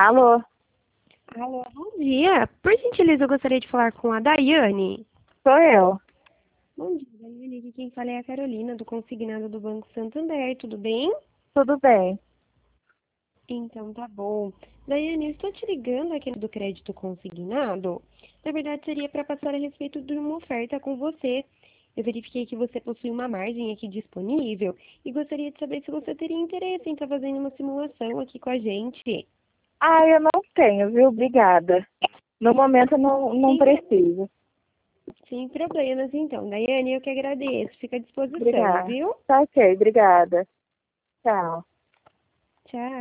Alô, Alô, bom dia. Por gentileza, eu gostaria de falar com a Daiane. sou eu. Bom dia, Daiane. Aqui quem fala é a Carolina, do Consignado do Banco Santander. Tudo bem? Tudo bem? Então, tá bom. Daiane, eu estou te ligando aqui do crédito consignado. Na verdade, seria para passar a respeito de uma oferta com você. Eu verifiquei que você possui uma margem aqui disponível e gostaria de saber se você teria interesse em estar fazendo uma simulação aqui com a gente. Eu não tenho, viu? Obrigada. No momento eu não Sim, preciso. sem problemas, então. Daiane, eu que agradeço. Fica à disposição, Obrigada. viu? Tá ok, obrigada. Tchau. Tchau.